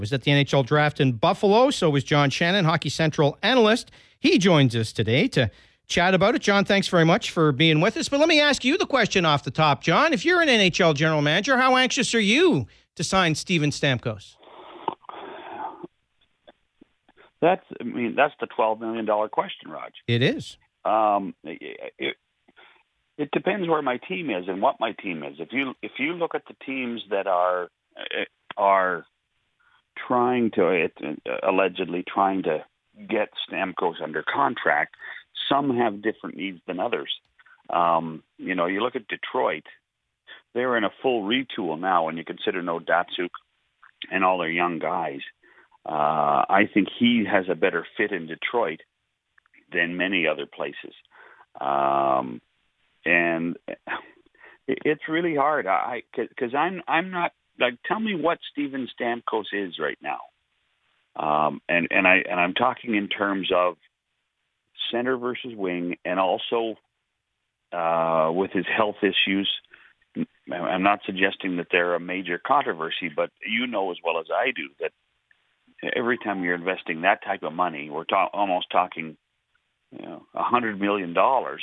Was at the NHL Draft in Buffalo. So was John Shannon, Hockey Central analyst. He joins us today to chat about it. John, thanks very much for being with us. But let me ask you the question off the top, John. If you're an NHL general manager, how anxious are you to sign Steven Stamkos? That's the $12 million question, Raj. It is. It depends where my team is and what my team is. If you look at the teams that are allegedly trying to get Stamkos under contract, some have different needs than others. You look at Detroit; they're in a full retool now, and you consider no Datsuk and all their young guys. I think he has a better fit in Detroit than many other places. And it's really hard. Because I'm not like. Tell me what Steven Stamkos is right now. And I'm talking in terms of center versus wing, and also with his health issues. I'm not suggesting that they're a major controversy, but you know as well as I do that every time you're investing that type of money, we're almost talking, $100 million.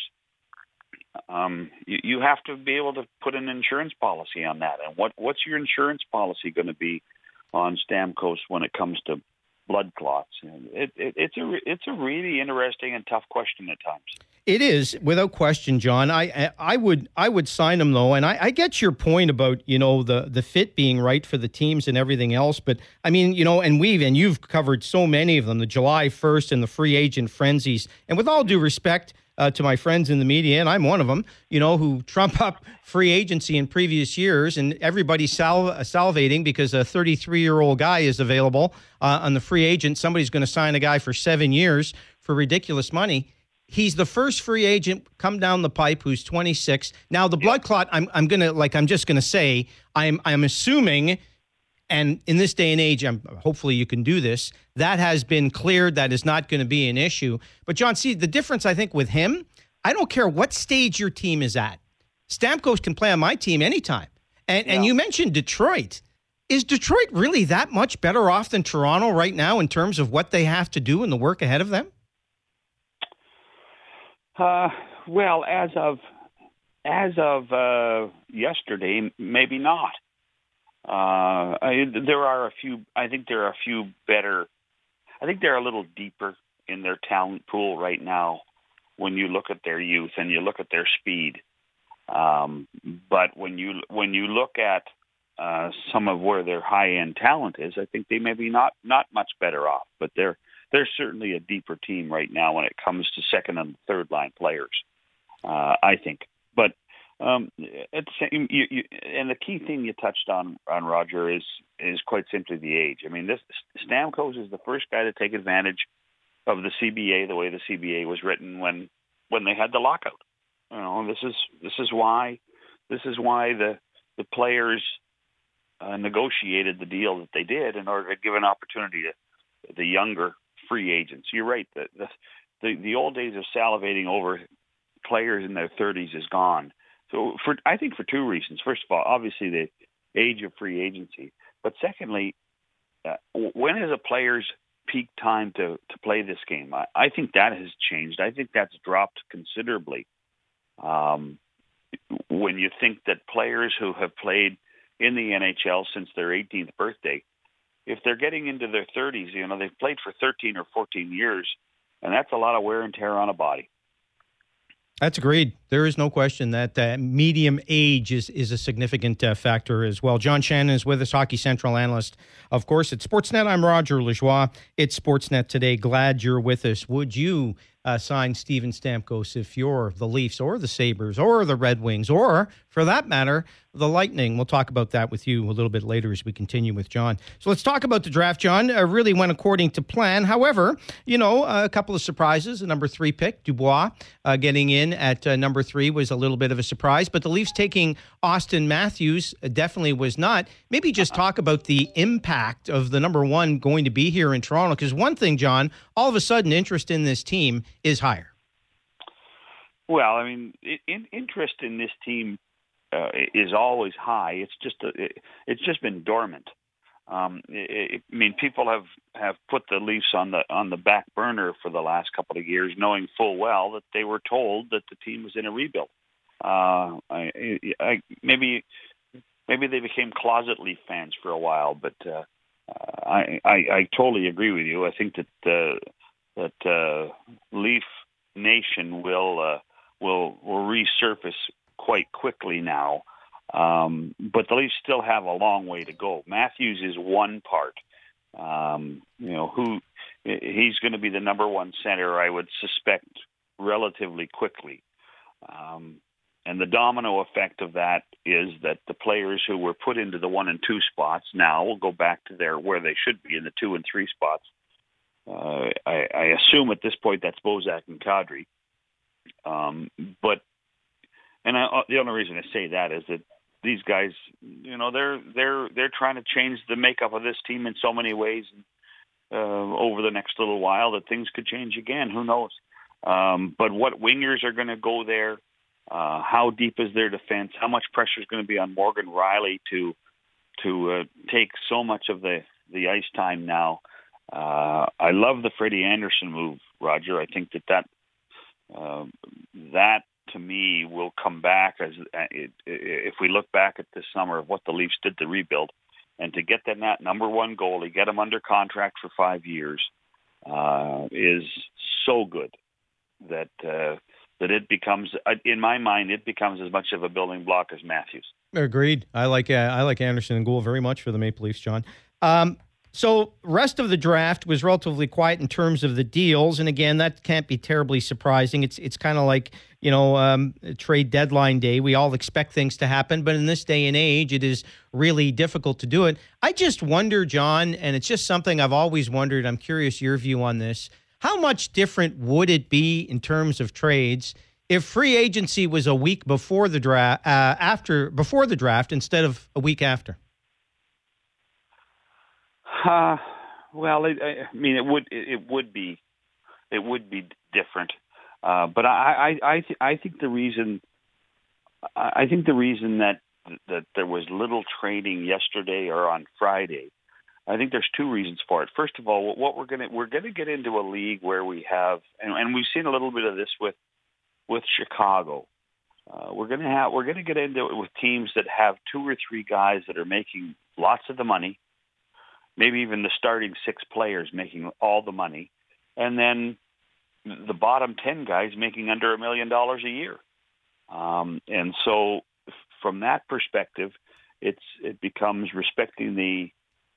You have to be able to put an insurance policy on that. And what's your insurance policy going to be on Stamkos when it comes to blood clots? It's a really interesting and tough question at times. It is, without question, John. I would sign him, though, and I get your point about the fit being right for the teams and everything else. But I mean, and you've covered so many of them, the July 1st and the free agent frenzies. And with all due respect to my friends in the media, and I'm one of them, who trump up free agency in previous years, and everybody's salivating because a 33-year-old guy is available on the free agent. Somebody's going to sign a guy for 7 years for ridiculous money. He's the first free agent come down the pipe who's 26. Now the blood clot, I'm just gonna say, I'm assuming, and in this day and age, hopefully you can do this, that has been cleared. That is not going to be an issue. But John, see, the difference I think with him, I don't care what stage your team is at. Stamkos can play on my team anytime. And you mentioned Detroit. Is Detroit really that much better off than Toronto right now in terms of what they have to do and the work ahead of them? Well, as of yesterday, maybe not. There are a few. I think there are a few better. I think they're a little deeper in their talent pool right now when you look at their youth and you look at their speed. But when you look at some of where their high end talent is, I think they may be not much better off. But they're certainly a deeper team right now when it comes to second and third line players, I think. But at the same, and the key thing you touched on Roger is quite simply the age. I mean, Stamkos is the first guy to take advantage of the CBA the way the CBA was written when they had the lockout. This is why the players negotiated the deal that they did in order to give an opportunity to the younger free agents. You're right. The old days of salivating over players in their 30s is gone. So I think for two reasons. First of all, obviously the age of free agency. But secondly, when is a player's peak time to play this game? I think that has changed. I think that's dropped considerably. When you think that players who have played in the NHL since their 18th birthday, if they're getting into their 30s, they've played for 13 or 14 years, and that's a lot of wear and tear on a body. That's agreed. There is no question that medium age is a significant factor as well. John Shannon is with us, Hockey Central analyst. Of course, at Sportsnet, I'm Roger Lajoie. It's Sportsnet today. Glad you're with us. Would you sign Steven Stamkos if you're the Leafs or the Sabres or the Red Wings or, for that matter, the Lightning? We'll talk about that with you a little bit later as we continue with John. So let's talk about the draft, John. Really went according to plan. However, a couple of surprises. The number 3 pick, Dubois, getting in at number 3 was a little bit of a surprise. But the Leafs taking Auston Matthews definitely was not. Maybe just talk about the impact of the number 1 going to be here in Toronto. Because one thing, John, all of a sudden interest in this team is higher. Well, I mean, interest in this team is always high. It's just been dormant. I mean, people have put the Leafs on the back burner for the last couple of years, knowing full well that they were told that the team was in a rebuild. Maybe they became closet Leaf fans for a while, but I totally agree with you. I think that Leaf Nation will resurface quite quickly now. But the Leafs still have a long way to go. Matthews is one part. He's going to be the number one center, I would suspect, relatively quickly. And the domino effect of that is that the players who were put into the 1 and 2 spots now will go back to where they should be in the 2 and 3 spots. I assume at this point that's Bozak and Kadri. The only reason I say that is that these guys, they're trying to change the makeup of this team in so many ways over the next little while that things could change again. Who knows? But what wingers are going to go there? How deep is their defense? How much pressure is going to be on Morgan Rielly to take so much of the ice time now? I love the Freddie Anderson move, Roger. I think that to me will come back if we look back at this summer of what the Leafs did to rebuild, and to get them that number one goalie, get him under contract for 5 years, is so good that it becomes, in my mind, it becomes as much of a building block as Matthews. Agreed. I like Anderson and Gould very much for the Maple Leafs, John. So rest of the draft was relatively quiet in terms of the deals. And again, that can't be terribly surprising. It's kind of like, trade deadline day. We all expect things to happen. But in this day and age, it is really difficult to do it. I just wonder, John, and it's just something I've always wondered. I'm curious your view on this. How much different would it be in terms of trades if free agency was a week before the draft, before the draft instead of a week after? Well, it would be different. But I think the reason that there was little trading yesterday or on Friday, I think there's two reasons for it. First of all, what we're gonna get into a league where we have, and we've seen a little bit of this with Chicago. We're gonna get into it with teams that have 2 or 3 guys that are making lots of the money. Maybe even the starting 6 players making all the money, and then the bottom 10 guys making under $1 million a year. And so from that perspective, it becomes respecting the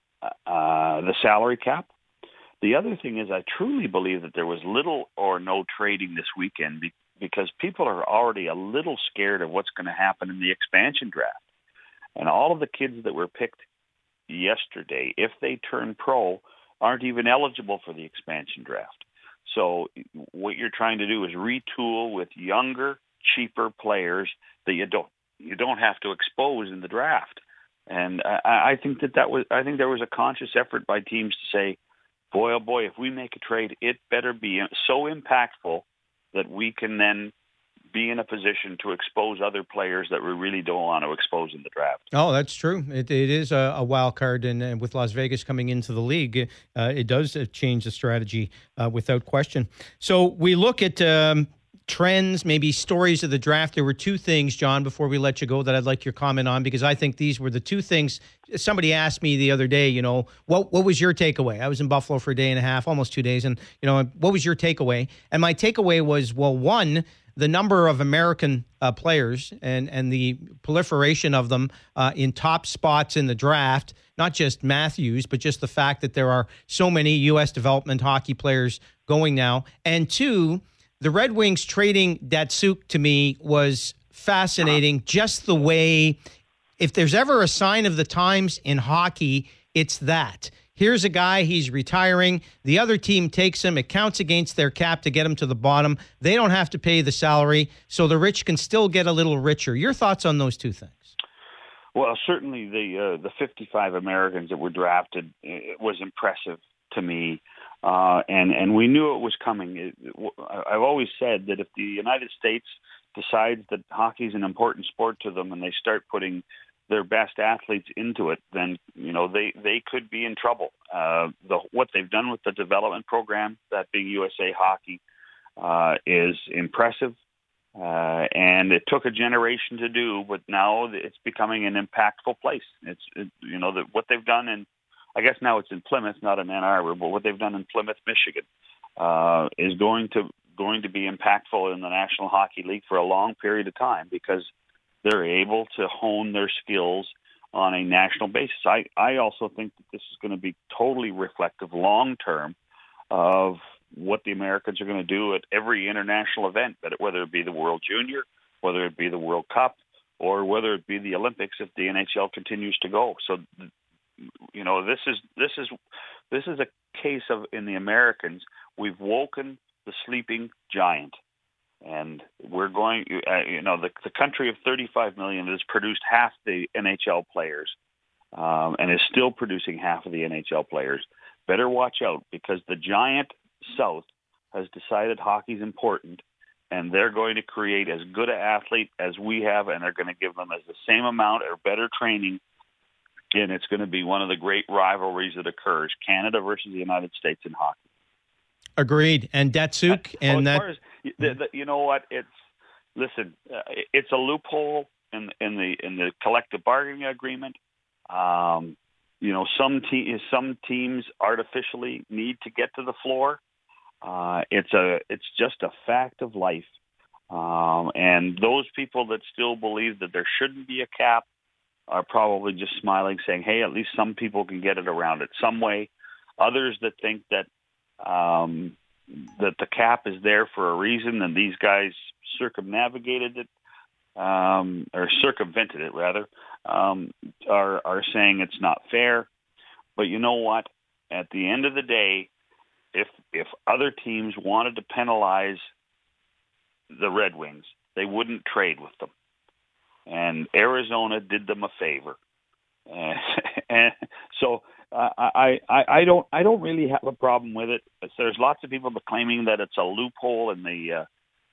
salary cap. The other thing is I truly believe that there was little or no trading this weekend because people are already a little scared of what's going to happen in the expansion draft. And all of the kids that were picked yesterday, if they turn pro, aren't even eligible for the expansion draft. So what you're trying to do is retool with younger, cheaper players that you don't have to expose in the draft. And I think there was a conscious effort by teams to say, boy, oh boy, if we make a trade, it better be so impactful that we can then be in a position to expose other players that we really don't want to expose in the draft. Oh, that's true. It is a wild card, and with Las Vegas coming into the league, it does change the strategy without question. So we look at trends, maybe stories of the draft. There were 2 things, John, before we let you go, that I'd like your comment on, because I think these were the 2 things. Somebody asked me the other day, what was your takeaway? I was in Buffalo for a day and a half, almost 2 days, and, what was your takeaway? And my takeaway was, well, one, the number of American players and the proliferation of them in top spots in the draft, not just Matthews, but just the fact that there are so many U.S. development hockey players going now. And 2, the Red Wings trading Datsyuk to me was fascinating. Just the way, if there's ever a sign of the times in hockey, it's that. Here's a guy, he's retiring. The other team takes him. It counts against their cap to get him to the bottom. They don't have to pay the salary, so the rich can still get a little richer. Your thoughts on those 2 things? Well, certainly the 55 Americans that were drafted, it was impressive to me, and we knew it was coming. I've always said that if the United States decides that hockey is an important sport to them and they start putting their best athletes into it, then they could be in trouble. What they've done with the development program, that being USA Hockey, is impressive, and it took a generation to do, but now it's becoming an impactful place. What they've done in, I guess now it's in Plymouth, not in Ann Arbor, but what they've done in Plymouth, Michigan, is going to be impactful in the National Hockey League for a long period of time, because they're able to hone their skills on a national basis. I also think that this is going to be totally reflective long term of what the Americans are going to do at every international event, whether it be the World Junior, whether it be the World Cup, or whether it be the Olympics if the NHL continues to go. So, this is a case of, in the Americans, we've woken the sleeping giant. And we're going, the country of 35 million has produced half the NHL players, and is still producing half of the NHL players. Better watch out, because the giant South has decided hockey's important, and they're going to create as good an athlete as we have, and they're going to give them as the same amount or better training. And it's going to be one of the great rivalries that occurs, Canada versus the United States in hockey. Agreed. And Datsuk, and as far as you know what, it's a loophole in the collective bargaining agreement. Some teams artificially need to get to the floor. It's just a fact of life. And those people that still believe that there shouldn't be a cap are probably just smiling, saying, "Hey, at least some people can get it around it some way." Others that think that the cap is there for a reason, and these guys circumnavigated it, or circumvented it rather, are saying it's not fair. But you know what? At the end of the day, if other teams wanted to penalize the Red Wings, they wouldn't trade with them. And Arizona did them a favor. And so I don't really have a problem with it. There's lots of people claiming that it's a loophole in the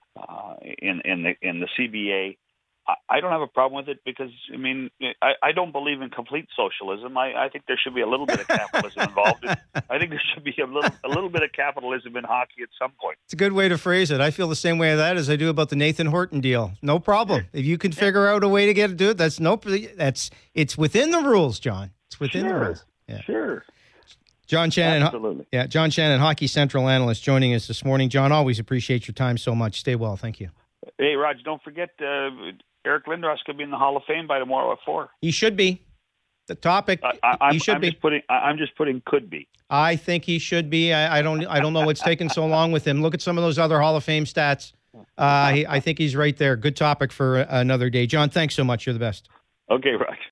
CBA. I don't have a problem with it, because I don't believe in complete socialism. I think there should be a little bit of capitalism involved. I think there should be a little bit of capitalism in hockey at some point. It's a good way to phrase it. I feel the same way of that as I do about the Nathan Horton deal. No problem. If you can figure out a way to do it, it's within the rules, John. It's within the rules. Yeah. Sure. John Shannon, absolutely. Yeah, John Shannon, Hockey Central analyst, joining us this morning. John, always appreciate your time so much. Stay well. Thank you. Hey, Raj, don't forget Eric Lindros could be in the Hall of Fame by tomorrow at 4. He should be. The topic. He should be. I'm just putting could be. I think he should be. I don't know what's taken so long with him. Look at some of those other Hall of Fame stats. I think he's right there. Good topic for another day. John, thanks so much. You're the best. Okay, Raj.